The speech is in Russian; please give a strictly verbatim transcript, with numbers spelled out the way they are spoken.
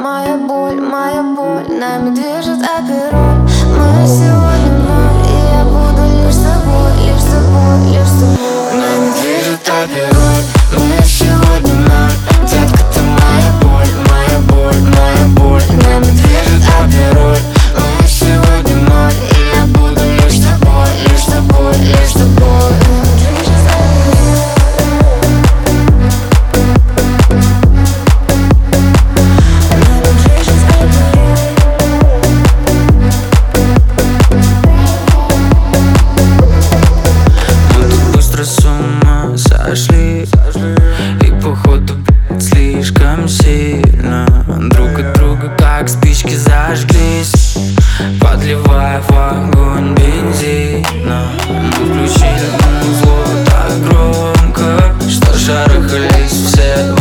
моя боль, моя боль нами движет опероль. Мы сегодня вновь, и я буду лишь собой, лишь собой, лишь собой. Нами движет опероль. Мы сегодня вновь, детка, ты моя боль, моя боль, моя боль нами движет опероль. Мы сегодня вновь, и я буду лишь тобой, лишь тобой, лишь тобой. С ума сошли и походу, блядь, слишком сильно друг от друга как спички зажглись, подливая в огонь бензина. Мы включили музло так громко, что шарахались все